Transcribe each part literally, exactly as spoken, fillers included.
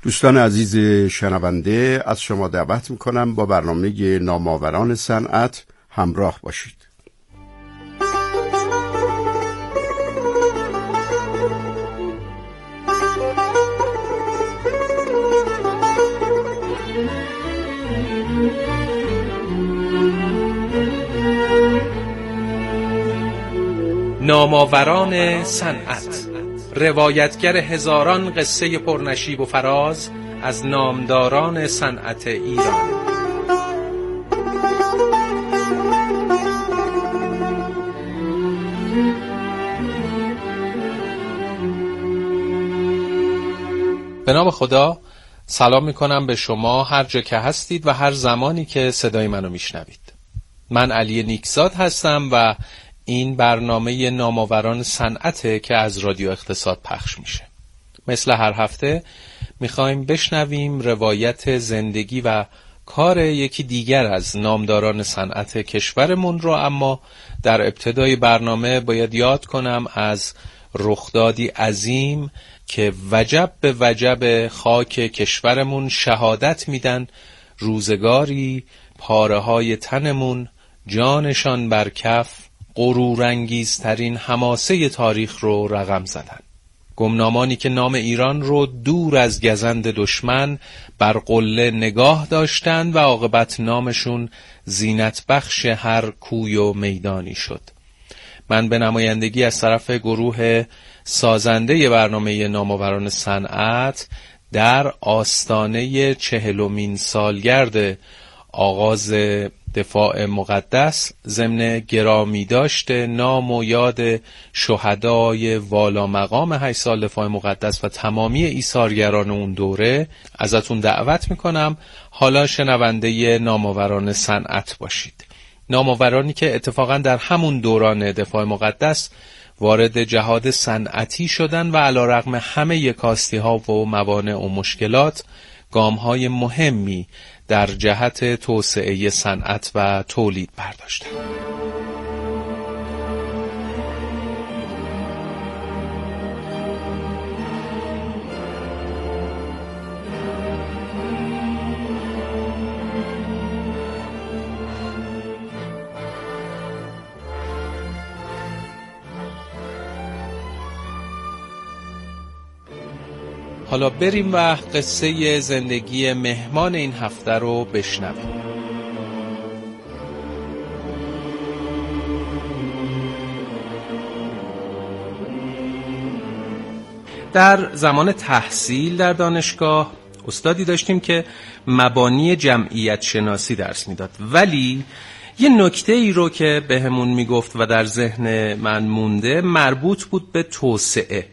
دوستان عزیز شنونده، از شما دعوت میکنم با برنامه نامآوران صنعت همراه باشید. نامآوران صنعت، روایتگر هزاران قصه پرنشیب و فراز از نامداران صنعت ایران. به نام خدا، سلام میکنم به شما هر جا که هستید و هر زمانی که صدای منو میشنوید. من علی نیکزاد هستم و این برنامه نامآوران صنعته که از رادیو اقتصاد پخش میشه. مثل هر هفته میخوایم بشنویم روایت زندگی و کار یکی دیگر از نامداران صنعت کشورمون رو، اما در ابتدای برنامه باید یاد کنم از رخدادی عظیم که وجب به وجب خاک کشورمون شهادت میدن روزگاری پاره های تنمون جانشان بر کف غرورانگیزترین حماسه تاریخ رو رقم زدن. گمنامانی که نام ایران رو دور از گزند دشمن بر قله نگاه داشتند و عاقبت نامشون زینت بخش هر کوی و میدانی شد. من به نمایندگی از طرف گروه سازنده برنامه نامآوران صنعت در آستانه چهلمین سالگرد آغاز دفاع مقدس ضمن گرامی داشته نام و یاد شهدای والا مقام هشت سال دفاع مقدس و تمامی ایثارگران اون دوره ازتون دعوت میکنم حالا شنونده نامآوران صنعت باشید. نامآورانی که اتفاقا در همون دوران دفاع مقدس وارد جهاد صنعتی شدن و علیرغم همه کاستی ها و موانع و مشکلات گام های مهمی در جهت توسعه صنعت و تولید برداشتند. حالا بریم و قصه زندگی مهمان این هفته رو بشنویم. در زمان تحصیل در دانشگاه استادی داشتیم که مبانی جمعیت شناسی درس میداد، ولی یه نکته ای رو که بهمون میگفت و در ذهن من مونده مربوط بود به توسعه.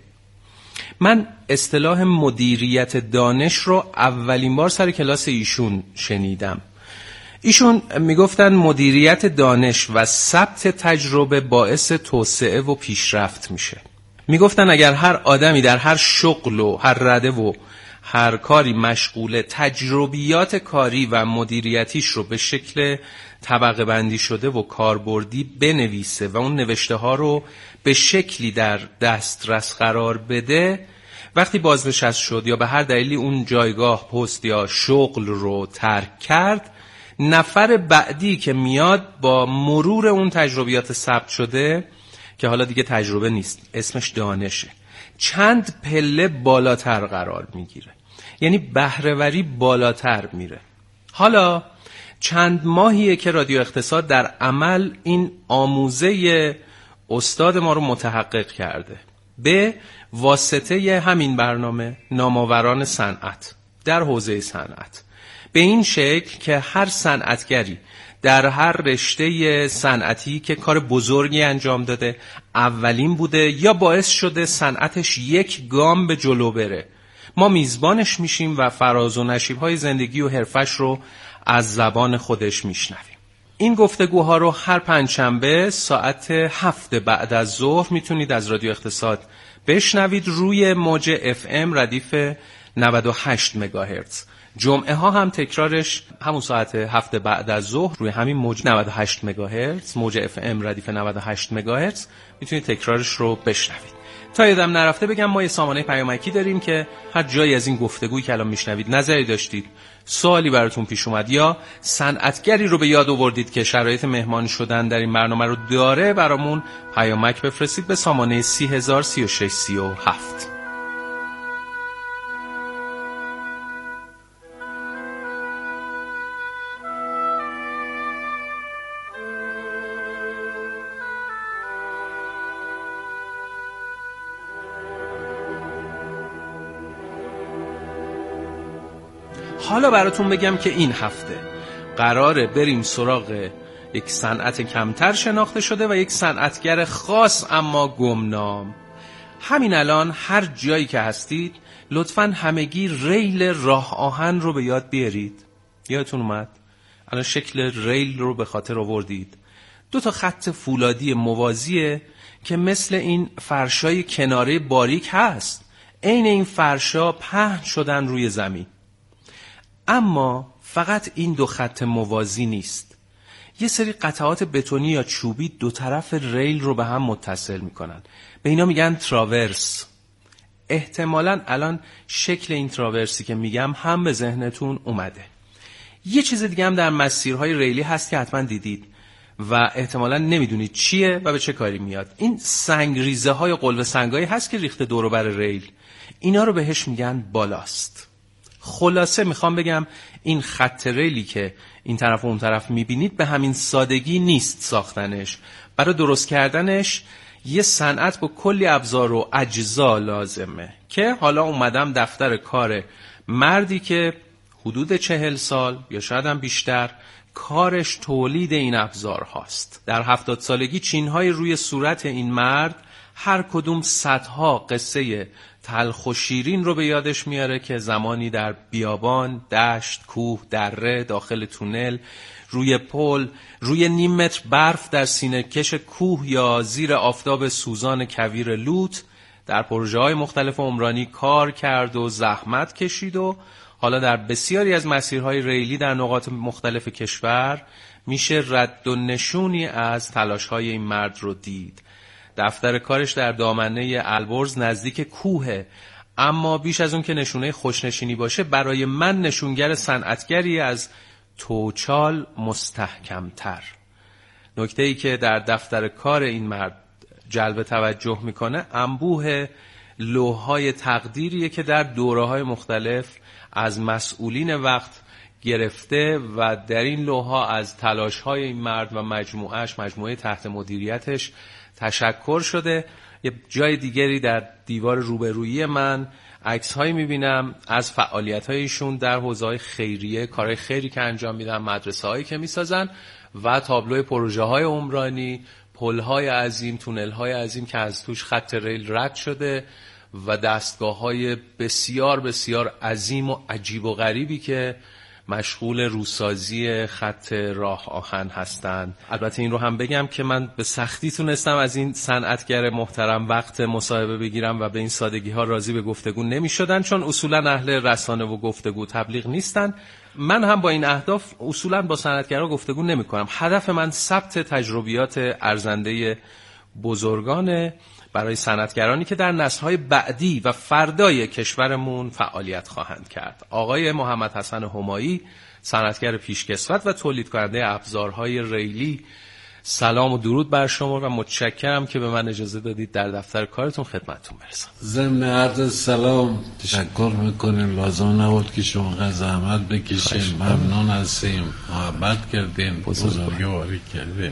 من اصطلاح مدیریت دانش رو اولین بار سر کلاس ایشون شنیدم. ایشون میگفتن مدیریت دانش و ثبت تجربه باعث توسعه و پیشرفت میشه. میگفتن اگر هر آدمی در هر شغل و هر رده و هر کاری مشغول تجربیات کاری و مدیریتیش رو به شکل طبقه بندی شده و کاربردی بنویسه و اون نوشته ها رو به شکلی در دسترس قرار بده، وقتی بازنشست شد یا به هر دلیلی اون جایگاه پست یا شغل رو ترک کرد، نفر بعدی که میاد با مرور اون تجربیات ثبت شده که حالا دیگه تجربه نیست، اسمش دانشه، چند پله بالاتر قرار میگیره، یعنی بهره‌وری بالاتر میره. حالا چند ماهیه که رادیو اقتصاد در عمل این آموزه استاد ما رو متحقق کرده به واسطه همین برنامه نامآوران صنعت در حوزه صنعت، به این شکل که هر صنعتگری در هر رشته صنعتی که کار بزرگی انجام داده، اولین بوده یا باعث شده صنعتش یک گام به جلو بره، ما میزبانش میشیم و فراز و نشیب‌های زندگی و حرفش رو از زبان خودش میشنویم. این گفتگوها رو هر پنجشنبه ساعت هفت بعد از ظهر میتونید از رادیو اقتصاد بشنوید روی موج اف ام ردیف نود و هشت مگاهرتز. جمعه ها هم تکرارش همون ساعت هفت بعد از ظهر روی همین موج نود و هشت مگاهرتز، موج اف ام ردیف نود و هشت مگاهرتز میتونید تکرارش رو بشنوید. تا یادم نرفته بگم ما یه سامانه پیامکی داریم که هر جایی از این گفتگویی که الان میشنوید نظری داشتید، سوالی براتون پیش اومد یا صنعتگری رو به یاد آوردید که شرایط مهمان شدن در این برنامه رو داره، برامون پیامک بفرستید به سامانه سی هزار سی و شش سی و هفت. حالا براتون بگم که این هفته قراره بریم سراغ یک صنعت کمتر شناخته شده و یک صنعتگر خاص اما گمنام. همین الان هر جایی که هستید لطفاً همگی ریل راه آهن رو به یاد بیارید. یادتون اومد؟ الان شکل ریل رو به خاطر آوردید. دو تا خط فولادی موازیه که مثل این فرشای کناره باریک هست. عین این فرشا پهن شدن روی زمین. اما فقط این دو خط موازی نیست. یه سری قطعات بتونی یا چوبی دو طرف ریل رو به هم متصل میکنن. به اینا میگن تراورس. احتمالاً الان شکل این تراورسی که میگم هم به ذهنتون اومده. یه چیز دیگه هم در مسیرهای ریلی هست که حتما دیدید و احتمالاً نمیدونید چیه و به چه کاری میاد. این سنگریزه های قلوه سنگایی هست که ریخته دور و بر ریل. اینا رو بهش میگن بالاست. خلاصه میخوام بگم این خط ریلی که این طرف و اون طرف میبینید به همین سادگی نیست ساختنش. برای درست کردنش یه صنعت با کلی ابزار و اجزا لازمه که حالا اومدم دفتر کار مردی که حدود چهل سال یا شاید هم بیشتر کارش تولید این ابزار هاست. در هفتاد سالگی چینهای روی صورت این مرد هر کدوم صدها قصه تلخ و شیرین رو به یادش میاره که زمانی در بیابان، دشت، کوه، دره، داخل تونل، روی پل، روی نیم متر برف در سینه کش کوه یا زیر آفتاب سوزان کویر لوت در پروژه های مختلف عمرانی کار کرد و زحمت کشید و حالا در بسیاری از مسیرهای ریلی در نقاط مختلف کشور میشه رد و نشونی از تلاش‌های این مرد رو دید. دفتر کارش در دامنه البرز نزدیک کوه، اما بیش از اون که نشونه خوشنشینی باشه برای من نشونگر صنعتگری از توچال مستحکمتر. نکته‌ای که در دفتر کار این مرد جلب توجه میکنه انبوه لوح‌های تقدیریه که در دوره‌های مختلف از مسئولین وقت گرفته و در این لوح‌ها از تلاش‌های این مرد و مجموعهش، مجموعه تحت مدیریتش تشکر شده. یه جای دیگری در دیوار روبرویی من عکس‌هایی می‌بینم از فعالیت‌های ایشون در حوزه‌های خیریه، کارهای خیری که انجام میدن، مدرسه‌هایی که می‌سازن و تابلوی پروژه‌های عمرانی، پل‌های عظیم، تونل‌های عظیم که از توش خط ریل رد شده و دستگاه‌های بسیار بسیار عظیم و عجیب و غریبی که مشغول روسازی خط راه آهن هستند. البته این رو هم بگم که من به سختی تونستم از این صنعتگر محترم وقت مصاحبه بگیرم و به این سادگی ها راضی به گفتگو نمی شدن، چون اصولا اهل رسانه و گفتگو تبلیغ نیستن. من هم با این اهداف اصولا با صنعتگرها گفتگو نمی کنم. هدف من ثبت تجربیات ارزنده بزرگانه برای صنعتگرانی که در نسل‌های بعدی و فردای کشورمون فعالیت خواهند کرد. آقای محمد حسن همایی، صنعتگر پیشکسوت و تولید کننده ابزارهای ریلی، سلام و درود بر شما و متشکرم که به من اجازه دادید در دفتر کارتون خدمتتون برسم. ضمن عرض سلام تشکر میکنیم، لازم نبود که شما زحمت بکشین، ممنون هستیم، محبت کردین، بزرگواری کردین.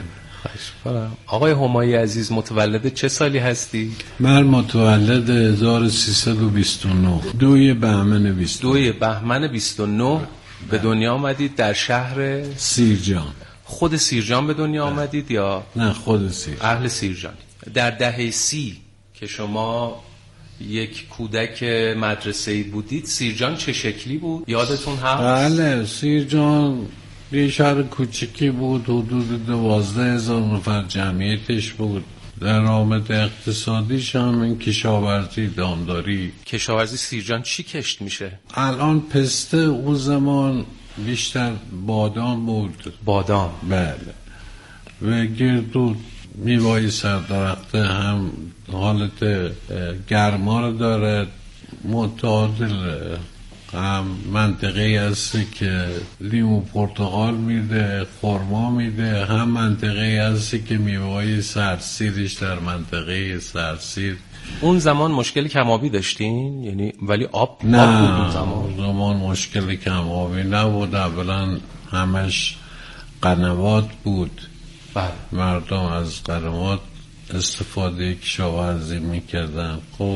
آقای همایی عزیز، متولد چه سالی هستی؟ من متولد هزار و سیصد و بیست و نه، دوی بهمن بیست و نه. دوی بهمن بیست و نه به دنیا آمدید در شهر سیرجان. خود سیرجان به دنیا آمدید یا؟ نه، خود سیرجان. اهل سیرجان. در دهه سی که شما یک کودک مدرسه‌ای بودید، سیرجان چه شکلی بود؟ یادتون هست؟ بله، سیرجان یه شهر کوچکی بود، حدود دوازده هزار نفر جمعیتش بود. درآمد اقتصادیش هم این کشاورزی، دامداری. کشاورزی سیرجان چی کشت میشه؟ الان پسته، اون زمان بیشتر بادام بود. بادام؟ بله. و گردو میوای سر درخته هم حالت گرما رو داره، متعادل، هم منطقه هستی که لیمو پرتقال میده، خرما میده، هم منطقه هستی که میوای سرسیرش در منطقه سرسیر. اون زمان مشکل کمابی داشتین؟ یعنی ولی آب نه، آب بود اون زمان. اون زمان مشکل کمابی نبود. اولا همش قنوات بود. بله. مردم از قنوات استفاده کشاورزی میکردن. خب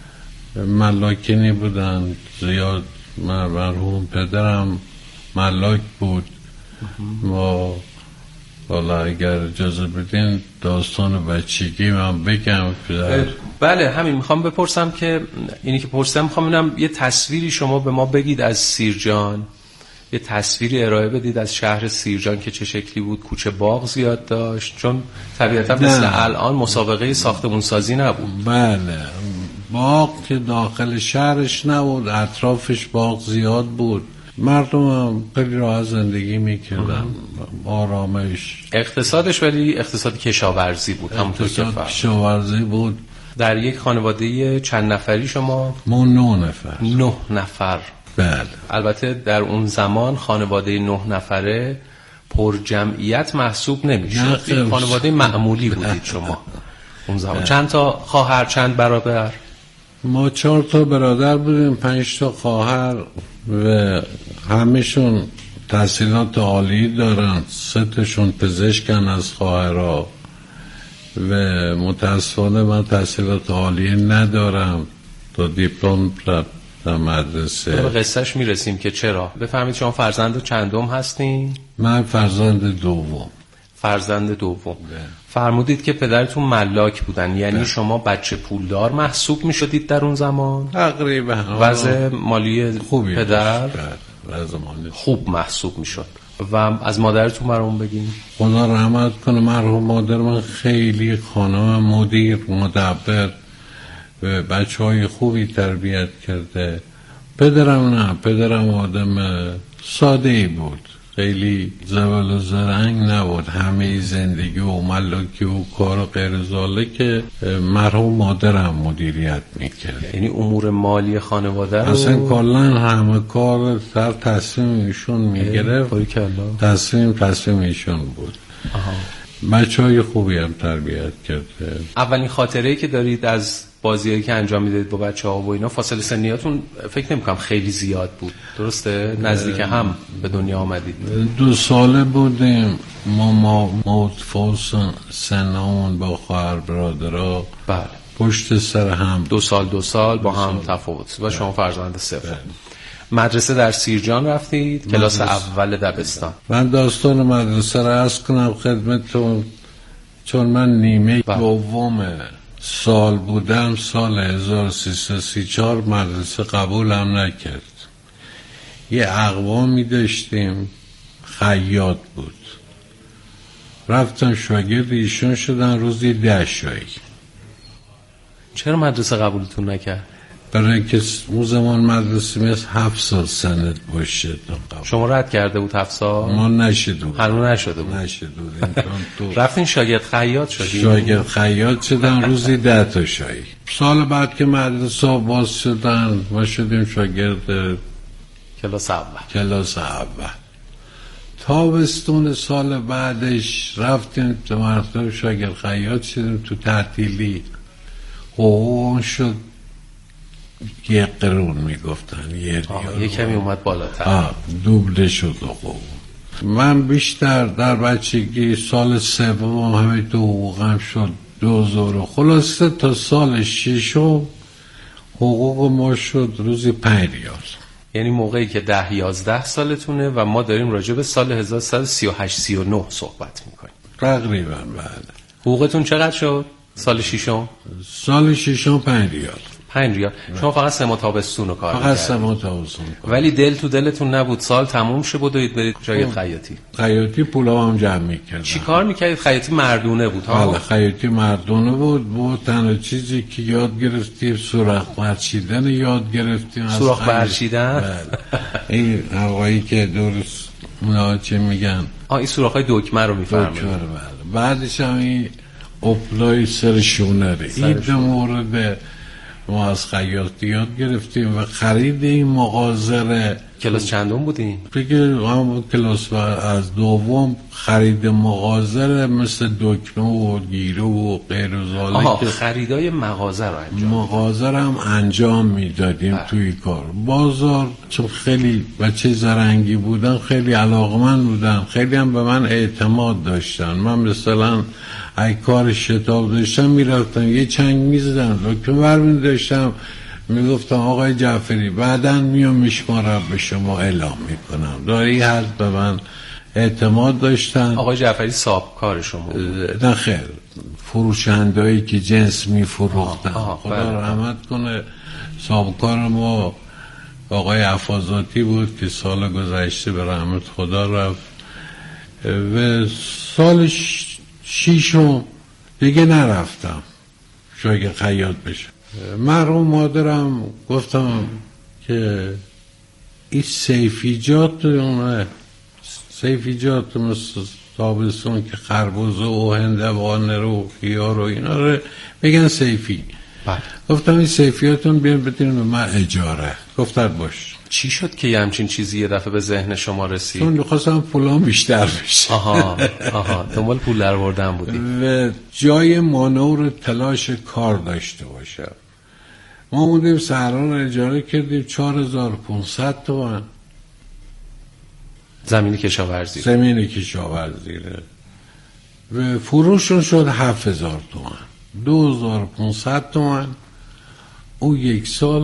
ملاکنی بودن زیاد. مرحوم پدرم ملاک بود. ما والا اگر اجازه بدین داستان بچگی من بگم. پدر بله همین میخوام بپرسم که اینی که پرسیدم میخوام ببینم یه تصویری شما به ما بگید از سیرجان، یه تصویری ارائه بدید از شهر سیرجان که چه شکلی بود. کوچه باغ زیاد داشت؟ چون طبیعتا مثل الان مسابقه ساختمون سازی نبود. بله، باغ که داخل شهرش نبود، اطرافش باغ زیاد بود. مردم هم خیلی راحت زندگی میکردن، آرامش. اقتصادش ولی اقتصاد کشاورزی بود. همونطور که اقتصاد کشاورزی بود. در یک خانواده چند نفری شما؟ ما نه نفر. نه نفر. بله. البته در اون زمان خانواده نه نفره پر جمعیت محسوب نمیشد. خانواده معمولی بودید شما اون زمان. چند تا خواهر، چند برادر؟ ما چهار تا برادر بودیم، پنج تا خواهر و همشون تحصیلات عالی دارن. سه تاشون پزشکن از خواهرها و متاسفانه من تحصیلات عالی ندارم. تا دیپلم در مدرسه. به قصهش میرسیم که چرا. بفهمید شما فرزند چندم هستین؟ من فرزند دوم. فرزند دوم. فرمودید که پدرتون ملاک بودن، یعنی ده. شما بچه پولدار محسوب میشدید در اون زمان؟ تقریبا. وضع مالی خوبی پدر وضع مالی خوب محسوب میشد. و از مادرتون برام بگین. خدا رحمت کنه، مرحوم مادر من خیلی خانم مدیر، مدبر و بچه های خوبی تربیت کرده. پدرم نه، پدرم آدم ساده ای بود، خیلی زبل و زرنگ نبود. همه زندگی و ملاکی و کار و غیر ذالک که مرحوم مادرم مدیریت میکرد. یعنی امور مالی خانواده رو اصلا کلا همه کار سر تصمیم ایشون میگرفت. تصمیم تصمیم ایشون بود. بچه های خوبی هم تربیت کرده. اولین خاطره‌ای که دارید از بازیایی که انجام میدید با بچه‌ها و اینا، فاصله سنیاتون فکر نمی‌کنم خیلی زیاد بود، درسته؟ نزدیک هم به دنیا آمدید. دو ساله بودیم ما ما متفاوت سنمون با خواهر برادرها. بله. پشت سر هم دو سال دو سال با هم تفاوت. و شما فرزند سوم. مدرسه در سیرجان رفتید؟ مدرسه. کلاس اول دبستان. من داستان مدرسه رو عرض کنم خدمتتون. چون من نیمه دوم سال بودم، سال هزار و سیصد و سی و چهار مدرسه قبولم نکرد. یه اقوامی داشتیم خیاط بود، رفتن شاگرد ایشون شدن روزی ده شایی. چرا مدرسه قبولتون نکرد؟ برای اینکه اون زمان مدرسه مثل هفت سال سند باشه. شما رد کرده بود هفت سال؟ ما نشده هنوز نشده بود. نشده بود. رفتین شاگرد خیاط شدین؟ شاگرد خیاط شدن روزی ده تا شایی. سال بعد که مدرسه باز شدن ما شدیم شاگرد کلاس اول. کلاس اول. تابستون سال بعدش رفتیم تو مدرسه شاگرد خیاط شدیم. تو تعطیلی اون شد یه قرون میگفتن، یه یه کمی اومد بالاتر. آه دوبله شد. خوب من بیشتر در بچگی سال سوم همه تو حقوقم شد دوزار. خلاصه تا سال ششم حقوق ما شد روزی پنج ریال. یعنی موقعی که ده یازده سالتونه و ما داریم راجع به سال هزار و سیصد و سی و هشت سی و نه صحبت میکنیم تقریبا. بله. حقوقتون چقدر شد سال ششم؟ سال ششم پنج ریال. پنج ریال. شما فقط سه ماه تابستون رو کار فقط سه ماه تابستون. ولی دل تو دلتون نبود سال تموم شه بدوید برید جای خیاطی؟ خیاطی پولا هم جمع میکردن. چی کار میکردید؟ خیاطی مردونه بود ها؟ بله خیاطی مردونه بود. بود تنها چیزی که یاد گرفتیم سوراخ برچیدن یاد گرفتیم. سوراخ برچیدن؟ بله. این آقایی که درست اونا چه میگن؟ آه این سوراخ‌های دکمه رو میفرمایید. بله. بعدش هم این اپلای سر شونره. این دو مورد ما از خیاطی یاد گرفتیم و خرید این مغازره. کلاس چندم بودین؟ بگه هم کلاس و از دوم خرید مغازره مثل دکمه و گیره و غیر و ذالک. آها، خریدای مغازه رو انجام مغازه هم انجام میدادیم توی کار. بازار چون خیلی بچه زرنگی بودن، خیلی علاقمند بودن، خیلی هم به من اعتماد داشتن. من مثلا ای کار شتاب داشتم میرفتم یه چنگ میزدن، دکمه برمی داشتم میگفتم آقای جعفری بعداً میام میشمارم به شما اعلام میکنم. داری حد به من اعتماد داشتن. آقای جعفری صاحب کار شما؟ نه خیر، فروشندهایی که جنس میفروختن. خدا رحمت کنه صاحب کار ما آقای افاضاتی بود که سال گذشته به رحمت خدا رفت و سال شیشم دیگه نرفتم شاید خیاط بشم. مرحوم مادرم گفتم که این سیفیجات اونه سیفیجات مثل تابستون که خربوزه و هندوانه رو خیار و اینا رو بگن سیفی. بله. گفتم این سیفیاتون بیان بدین به من اجاره. گفتن باش. چی شد که یه همچین چیزی یه دفعه به ذهن شما رسید؟ چون می‌خواستم پولام بیشتر بشه. آها آها دنبال پول درآوردن بودی و جای مانور تلاش کار داشته باشم. ما بودیم صحرا رو اجاره کردیم چهار هزار و پانصد تومان. زمین کشاورزی زمین کشاورزی و فروشون شد هفت هزار تومان. دو هزار و پانصد تومان او یک سال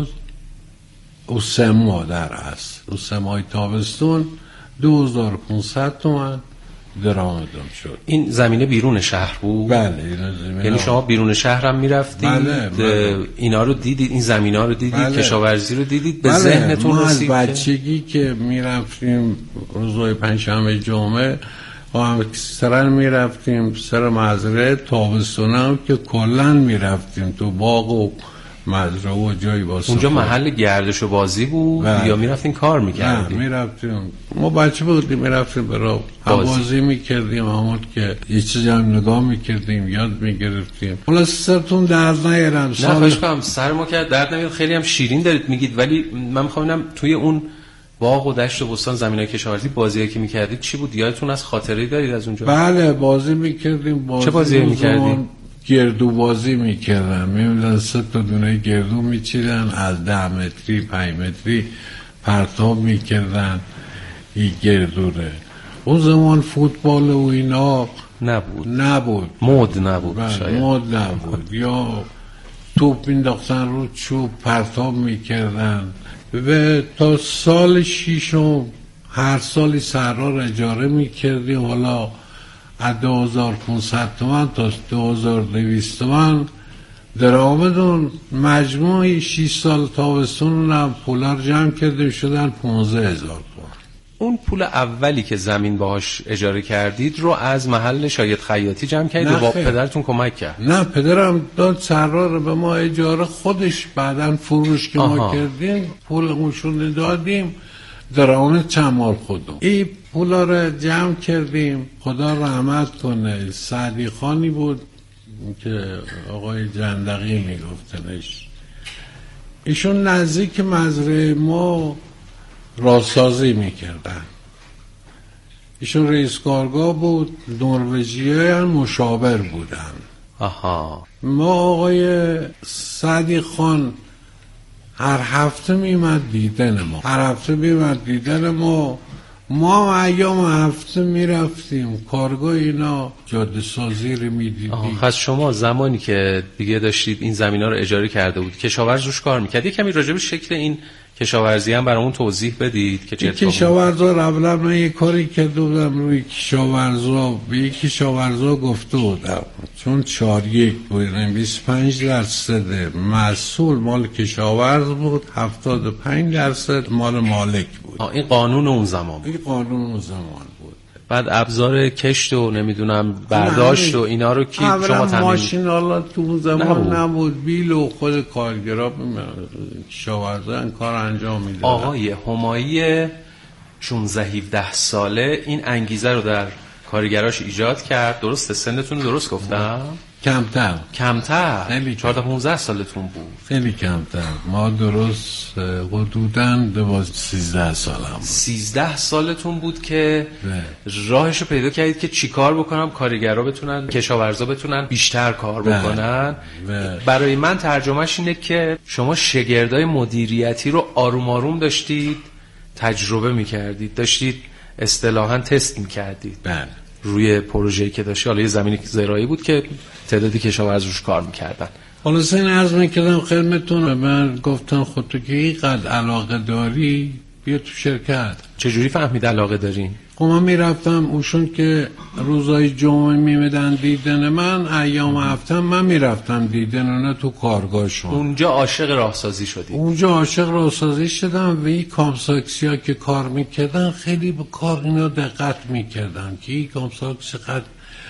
او سه ماه در است. او سه ماه تابستون دو هزار و پانصد تومان درآمدم شد. این زمینه بیرون شهر بود؟ بله این زمینه. یعنی شما بیرون شهر هم میرفتید؟ بله بله. اینا رو دیدید، این زمینا رو دیدید، بله. کشاورزی رو دیدید، به بله. ذهنتون رسید؟ ما از بچگی که میرفتیم روزهای پنجشنبه جمعه و سرن میرفتیم سر مزرعه، تابستون هم که کلن میرفتیم تو باغ و مزرعه و جایی واسه. اونجا محل گردش و بازی بود یا میرفتین کار میکردیم؟ نه میرفتیم، ما بچه بودیم میرفتیم برای بازی میکردیم، همون که یه چیزی هم نگاه میکردیم یاد میگرفتیم. حالا سرتون درد نیارم. نه خواهش کنم، سر ما که درد نمیاد. خیلی هم شیرین دارید میگید، ولی من میخوام ببینم توی اون باغ و دشت و بستان زمینای کشاورزی بازیایی که میکردید چی بود؟ یادتون از خاطره‌ای دارید از اونجا؟ بله بازی میکردیم. بازی چه بازی میکردیم؟ گردو بازی میکردن. میمدن سه تا دونه گردو میچیدن، از ده متری پنج متری پرتاب میکردن این گردوره. اون زمان فوتبال و اینا نبود نبود مود نبود شاید مود نبود یا توپ مینداختن رو چوب پرتاب میکردن. و تا سال شیشم هر سالی صحرا رو اجاره میکردیم. حالا از دو هزار و پانصد تومن تا دو هزار و دویست تومن درآمدون. مجموعی شش سال تابستون هم پولا رو جمع کردیم شدن پانزده هزار تومن. اون پول اولی که زمین باهاش اجاره کردید رو از محل شاید خیاطی جمع کردید و با پدرتون کمک کرد؟ نه پدرم داد صحرا رو به ما اجاره، خودش بعداً فروش که ما کردیم پولمون دادیم، درآمد چند مال خودم. این پولا رو جمع کردیم. خدا رحمت کنه سعدی خانی بود که آقای جندقی میگفتنش، ایشون نزدیک مزرعه ما راهسازی میکردن. ایشون رئیس کارگاه بود، نروژیایی هم مشاور بودن. آها. ما آقای سعدی خان هر هفته میمد دیدن ما هر هفته میمد دیدن ما ما ایام هفته میرفتیم کارگاه اینا جاده سازی رو میدیدیم. پس شما زمانی که دیگه داشتید این زمینا رو اجاره کرده بود کشاورز روش کار میکرد. یه کمی راجع به شکل این کشاورزی هم برامون توضیح بدید که چه اتفاقی؟ کشاورزا رو اولا من یه کاری کرده بودم روی کشاورزا، به یک کشاورزا گفته بودم چون چار یک بودیم بیست و پنج درصد محصول مال کشاورز بود، هفتاد و پنج درصد مال مالک بود. این قانون اون زمان بود. این قانون اون زمان بود. بعد ابزار کشت و نمیدونم برداشت و اینا رو کی شما تامین؟ ماشین حالا تو اون زمان نبود, نبود. بیل و خود کارگرا کشاورزا این کار انجام میدادن. آقای همایی شانزده هفده ساله این انگیزه رو در کارگراش ایجاد کرد. درسته؟ سنتون درست گفتم؟ کمتر کمتر؟ خیلی چهارده پونزده سالتون بود؟ خیلی کمتر. ما درست حدوداً دوازده سیزده سالم بود. سیزده سالتون بود که ده. راهشو پیدا کردید که چی کار بکنم کارگرها بتونن، کشاورزا بتونن بیشتر کار بکنن. ده. برای من ترجمهش اینه که شما شگردای مدیریتی رو آروم آروم داشتید تجربه میکردید، داشتید اصطلاحاً تست میکردید. بله. روی پروژه‌ای که داشتی، حالا یه زمینی زراعی بود که تعدادی کشاورز روش کار میکردن. خلاصه این عرض میکردم خدمتتون، من گفتم خود تو که اینقدر علاقه داری بیا تو شرکت. چجوری فهمید علاقه دارین؟ خب من میرفتم اوشون که روزای جمعه میمدن دیدن من، ایام هفته من میرفتم دیدن اونا تو کارگاهشون. اونجا عاشق راهسازی شدی؟ اونجا عاشق راهسازی شدم و این کامساکسی ها که کار میکردن خیلی به کار اینا دقت میکردن که این کامساکسی قد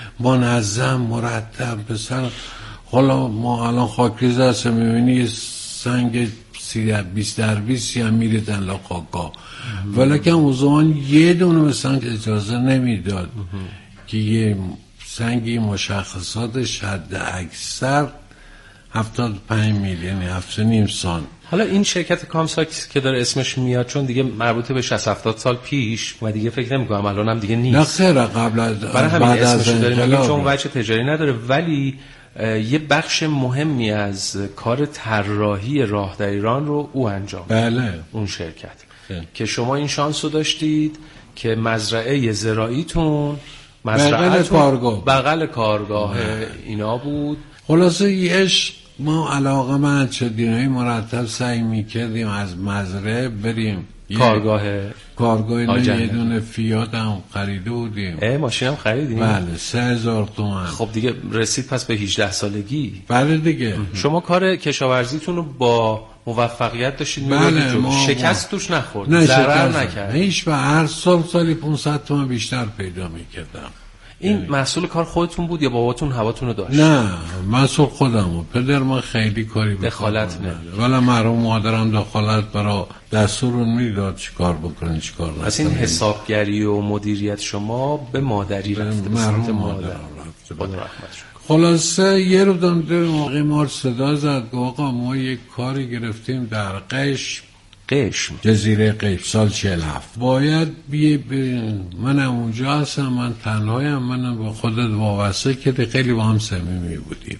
منظم مرتب بسر. حالا ما الان خاکریز هست میبینی سنگ بیست در بیست هم میریدن لاقاقا، ولیکن اون زمان یه دونه مثلا اجازه نمیداد که یه سنگی مشخصاتش حد اکثر هفتاد و پنج میلی، یعنی هفت و نیم سان. حالا این شرکت کامساکس که داره اسمش میاد چون دیگه مربوطه به شصت هفتاد سال پیش و دیگه فکر نمی‌کنم الان هم دیگه نیست. نه خیره قبل از برای همین بعد اسمش از داریم میگیم چون انقلاب. وجه تجاری نداره، ولی یه بخش مهمی از کار طراحی راه در ایران رو او انجام داد. بله. اون شرکت بله. که شما این شانس رو داشتید که مزرعه زراعیتون بغل مزرعه‌تون کارگاه بغل کارگاه اینا بود. خلاصه یه عشق ما علاقه من شدیم، مرتب سعی میکردیم از مزرعه بریم کارگاه کارگاه اینا. آجنه. یه دونه فیات هم خریده بودیم. اه ماشین هم خریدیم؟ بله سه هزار تومن. خب دیگه رسید پس به هجده سالگی. بله دیگه. شما کار کشاورزیتون رو با موفقیت داشتید؟ بله ما شکست توش نخورد؟ نه ضرر نکرد؟ هیچ. و هر سال سالی پانصد تومن بیشتر پیدا میکردم. این محصول کار خودتون بود یا باباتون هواتون رو داشت؟ نه محصول خودم بود. پدر من خیلی کاری دخالت نه، ولی مرحوم مادرم دخالت برای دستورون میداد چی کار بکنین چی کار نکنین. پس این حسابگری و مدیریت شما به مادری رفته، به سمت مادر رفته. با رحمتش. خلاصه یه رو دم در موقع ما صدا زد که آقا ما یک کاری گرفتیم در قشم قشم جزیره قشم سال چهل و هفت باید بیه برین. منم اونجا هستم، من تنهایم، منم با خودت وابسته که خیلی با هم صمیمی بودیم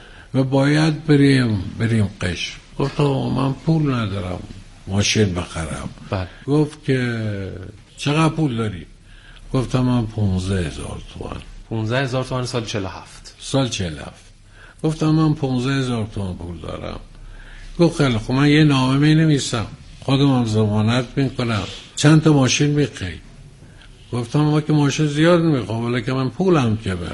و باید بریم بریم قشم. گفت من پول ندارم ماشین بخرم. بله. گفت که چقدر پول داری؟ گفتم من پونزده هزار تومن. پونزده هزار تومن سال چهل و هفت؟ سال چهل و هفت. گفتم من پونزده هزار تومن پول دارم. گفت خیلی خب من یه نامه می نویسم خودم هم ضمانت میکنم چند تا ماشین میخوای؟ گفتم ما که ماشین زیاد میخوام ولی که من پولم که به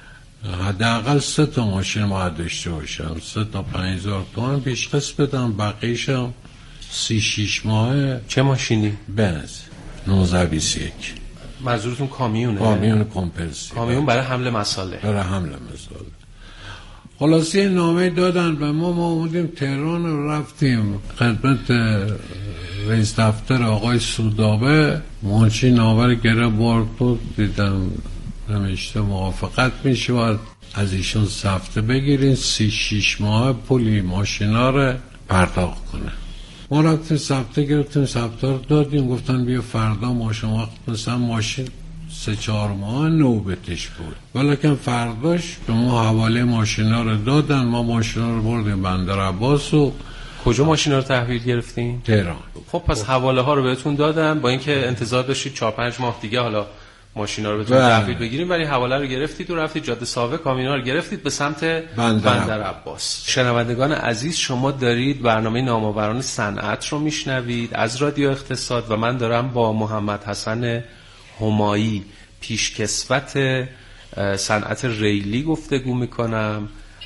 حداقل سه تا ماشین باید داشته باشم، سه تا پنج هزار تومن پیش قسط بدم، بقیه‌شم سی شیش ماهه. چه ماشینی؟ بنز نوزده بیست و یک. منظورتون کامیونه؟ کامیون کمپرسی. کامیون برای حمل مساله. برای حمل مساله. خلاصی نامه دادن به ما، ما اومدیم تهران رو رفتیم خدمت رئیس دفتر آقای سودابه. منشی نامه رو گره برد بود، دیدم نمیشته موافقت میشود از ایشون سفته بگیرین سی شیش ماه پولی ماشینا رو پرداخت کنه. ما رفتیم سفته گرفتیم، سفته رو دادیم، گفتن بیا فردا ما شما مثلا ماشین سه چهار ماه نوبتش بود ولیکن فرداش به ما حواله ماشینا رو دادن. ما ماشینا رو بردیم بندر عباس و کجا ماشینا رو تحویل گرفتین؟ تهران. خب پس حواله ها رو بهتون دادن با اینکه انتظار داشتید چهار پنج ماه دیگه حالا ماشینا رو بهتون تحویل بگیریم، ولی حواله رو گرفتید و رفتید جاده ساوه کامینا رو گرفتید به سمت بندر, بندر عباس. شنوندگان عزیز شما دارید برنامه نامآوران صنعت رو میشنوید از رادیو اقتصاد و من دارم با محمد حسن همایی پیشکسوت صنعت ریلی گفتگو میکنم.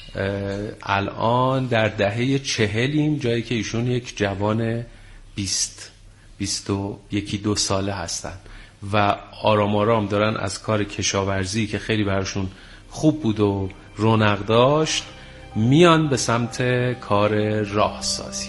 الان در دهه چهلیم، جایی که ایشون یک جوان بیست بیست و یکی دو ساله هستن و آرام آرام دارن از کار کشاورزی که خیلی براشون خوب بود و رونق داشت میان به سمت کار راهسازی.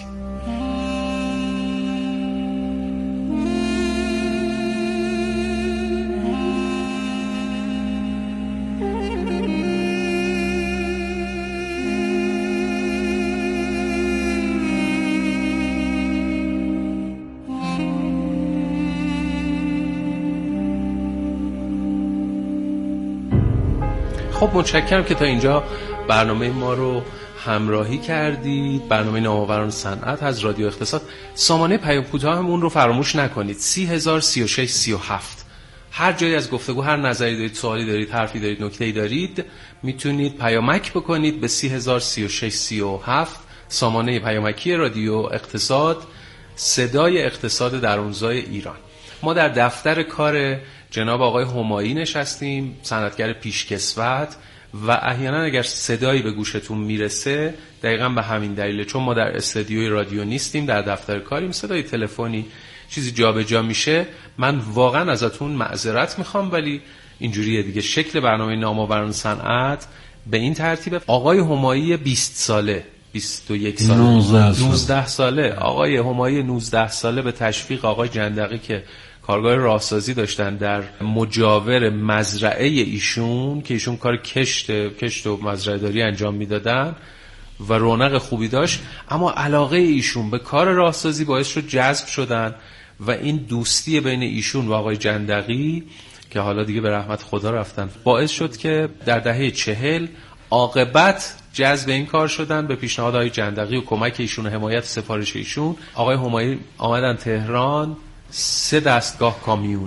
خب متشکرم که تا اینجا برنامه ما رو همراهی کردید. برنامه نوآوران صنعت از رادیو اقتصاد. سامانه پیام کوتاه همون رو فراموش نکنید، سی هزار سی و شش سی و هفت. هر جایی از گفتگو هر نظری دارید، سوالی دارید، حرفی دارید، نکته‌ای دارید، میتونید پیامک بکنید به سی هزار سی و شش سی و هفت. سامانه پیامکی رادیو اقتصاد، صدای اقتصاد درونزای ایران. ما در دفتر کار جناب آقای همایی نشستیم، صنعتگر پیشکسوت، و احیانا اگر صدایی به گوشتون میرسه دقیقاً به همین دلیله، چون ما در استودیوی رادیو نیستیم، در دفتر کاریم، صدای تلفنی چیزی جابجا میشه، من واقعا ازتون معذرت میخوام، ولی اینجوریه دیگه. شکل برنامه نامآوران صنعت به این ترتیبه. آقای همایی بیست ساله، بیست و یک ساله، نوزده ساله، آقای همایی نوزده ساله به تشویق آقای جندقی که کارگاه راهسازی داشتن در مجاور مزرعه ایشون، که ایشون کار کشت کشت و مزرعه داری انجام میدادن و رونق خوبی داشت، اما علاقه ایشون به کار راهسازی باعث شد جذب شدن و این دوستی بین ایشون و آقای جندقی که حالا دیگه به رحمت خدا رفتن باعث شد که در دهه چهل عاقبت جذب این کار شدن. به پیشنهاد آقای جندقی و کمک ایشون و حمایت سفارش ایشون، آقای همایی آمدن تهران، سه دستگاه کامیون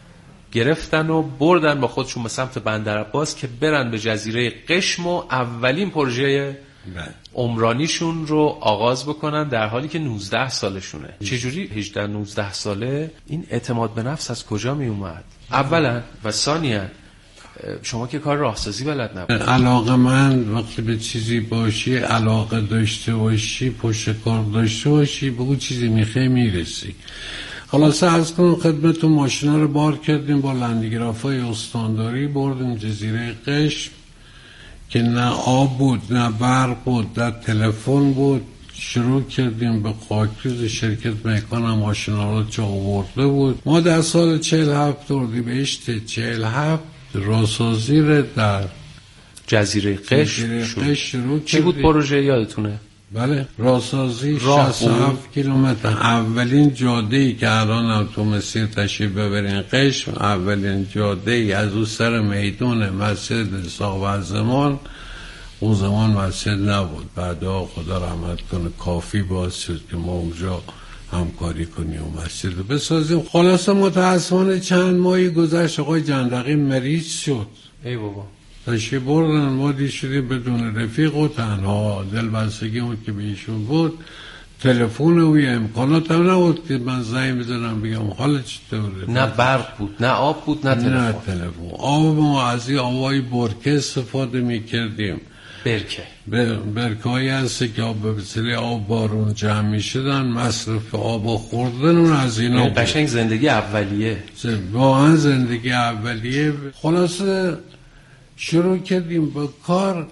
گرفتن و بردن با خودشون به سمت بندرعباس که برن به جزیره قشم و اولین پروژه عمرانیشون رو آغاز بکنن، در حالی که نوزده سالشونه. چجوری هجده نوزده ساله این اعتماد به نفس از کجا می اومد؟ اولا و ثانیا شما که کار راهسازی بلد نبود. علاقه من وقتی به چیزی باشی، علاقه داشته باشی، پشت کار داشته باشی، به اون چیزی میخوای میرسی. خلاصه از کنم خدمتون ماشینا رو بار کردیم با لندگرافای استانداری، بردیم جزیره قشم که نه آب بود، نه برق بود، نه تلفن بود. شروع کردیم به خاکریز. شرکت میکان هم ماشینا رو چه آورده بود. ما در سال چهل هفت اردیبهشت چهل هفت راهسازی رو در جزیره قشم شروع, شروع کردیم. چی بود پروژه یادتونه؟ بله، راهسازی شصت و هفت کیلومتر. اولین جاده‌ای که الان هم تو مسیر تشریف ببرین قشم، اولین جاده‌ای از اون سر میدون مسجد صاحب زمان، اون زمان مسجد نبود، بعدا خدا رحمت کنه کافی باعث شد که ما اونجا همکاری کنیم و مسجد رو بسازیم. خلاصه متاسفانه چند ماهی گذشت آقای جندقی مریض شد. ای بابا، تشریف بردن، ما دی شدیم بدون رفیق و تنها. دلبستگی اون که به ایشون بود، تلفن و امکانات هم نبود که من زنگ بزنم بگم حالا چطوره. نه برق بود، نه آب بود، نه تلفن. نه تلفن. آب ما از این آبای برکه استفاده میکردیم. برکه برکه هایی هست که آب به وسیله آب بارون جمع می شدن، مصرف آب و خوردن اون از اینا بود. قشنگ زندگی اولیه، واقعا زندگی اولیه. خلاصه شروع کردیم با کار.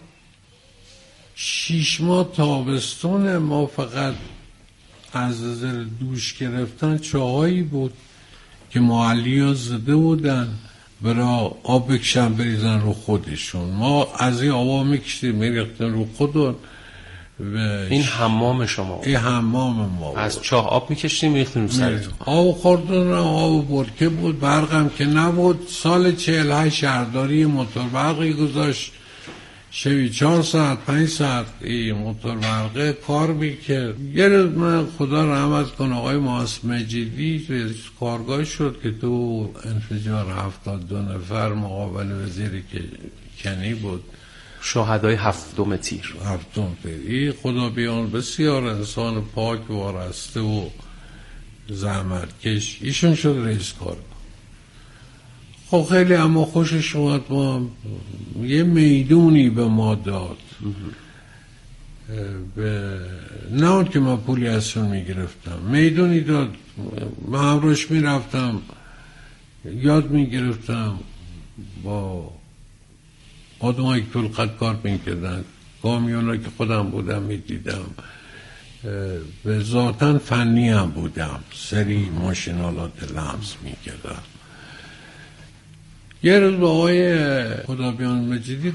شیش ماه تابستون ما فقط از نظر دوش گرفتن چاهایی بود که معلی ها زده بودن برای آب بکشن بریزن رو خودشون. ما از این آبا میکشتیم میریختن رو خودون. این حمام شما؟ این حمام ما بود. از چاه آب میکشتیم میریختیم رو سرتون؟ آب خوردن، آب برکه بود، برقم که نبود. سال چهل هشت شهرداری موتور برقی گذاشت، شبی چهار ساعت پنج ساعت این موتور برقه کار میکرد. یه روز من خدا رحمت کن آقای محسن مجیدی کارگاه شد که تو انفجار هفتاد دو نفر مقابل وزیری که کنی بود، شهدای هفتم تیر. هفتم تیر. خدا بیان بسیار انسان پاک وارسته و زحمتکش. ایشون شد رئیس کارگاه. خب خیلی اما خوشش اومد. ما یه میدونی به ما داد، به نه اون که ما پولی ازشون میگرفتم، میدونی داد. من همراش میرفتم یاد میگرفتم، با آدم هایی که پول قد کار میکردن، کامیون که خودم بودم میدیدم، به ذاتن فنی هم بودم، سری ماشینالات لمس میکردم. یه روز با آقای خدا بیان مجیدی